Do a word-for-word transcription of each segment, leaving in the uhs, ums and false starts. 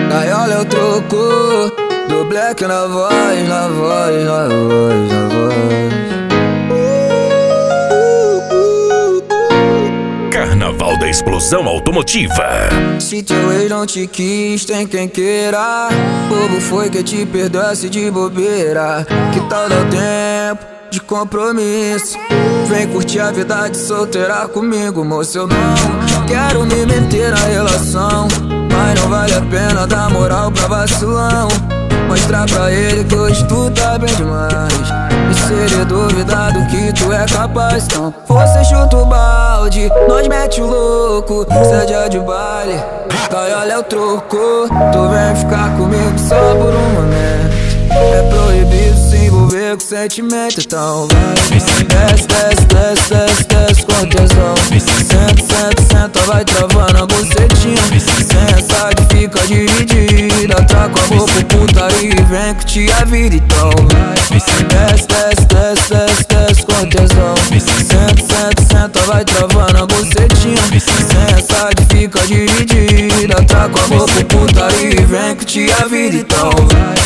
Gaiola é o troco do Black na voz, na voz, na voz, na voz. Carnaval da Explosão Automotiva. Se teu ex não te quis, tem quem queira. Bobo foi que te perdoasse de bobeira. Que tal dar tempo de compromisso? Vem curtir a vida de solteira comigo, moço. Eu não quero me meter na relação, mas não vale a pena dar moral pra vacilão. Mostrar pra ele que hoje tu tá bem demais, e se ele duvidar do que tu é capaz, então você chuta o balde, nós mete o louco. Cê é dia de baile, gaiola é o troco. Tu vem ficar comigo só por um momento. É proibido se envolver com sentimento, então vai. Desce, desce, desce, desce, desce com tesão. Senta, senta, senta, vai travando a bucetinha. Sensa que fica dividida, traca a boca, putaria e vem que te a vida, então vai. Desce, desce, desce, desce, desce com tesão. Senta, senta, senta, vai travando a bucetinha. Sensa que fica dividida, traca a boca, putaria e vem que te a vida, então vai.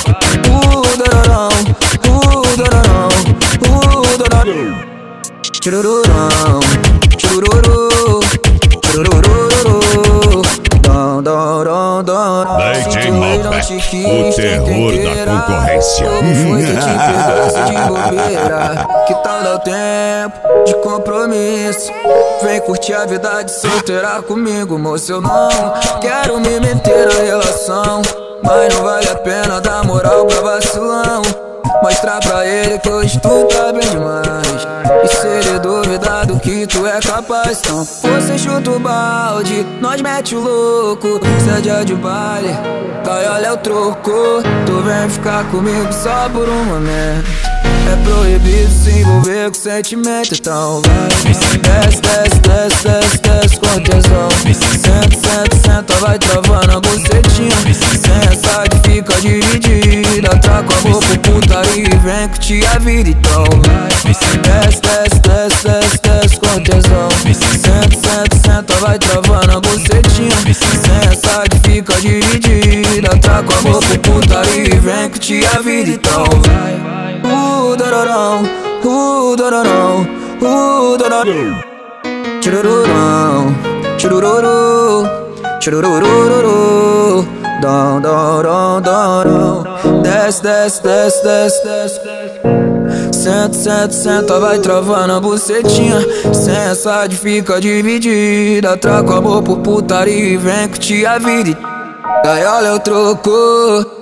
Churururão, churururu, churururu, dom, dom, dom, dom. D J Malbec, o terror da concorrência. Como foi que te perdoasse de bobeira? Que tal dar tempo de compromisso? Vem curtir a vida de solteira comigo, moço. Eu não quero me meter na relação, mas não vale a pena dar moral pra vacilão. Mostrar pra ele que hoje tu tá bem demais, e se ele duvidar do que tu é capaz, então você chuta o balde, nós mete o louco. Cê é dia de baile, gaiola é o troco. Tu vem ficar comigo só por um momento. É proibido se envolver com sentimento, então vai. Desce, desce, desce, desce, desce com tesão. Senta, senta, senta, vai travando a bucetinha. Sensa que fica dividida, traca a boca, putaria e vem que te a vida, então vai. Desce, desce, desce, desce, desce com tesão. Senta, senta, senta, vai travando a bucetinha. Sensa que fica dividida, traca a boca, putaria e vem que te a vida, então vai. Uh, dororão, uh, dororão, uh, dororão. Churururão, churururu, chururururu, dom, dom, dom, dom. Desce, desce, desce, desce, desce. Senta, senta, senta, vai travando a bucetinha. Sensa de fica dividida, traca amor por putaria e vem que te a vida. Gaiola é o troco.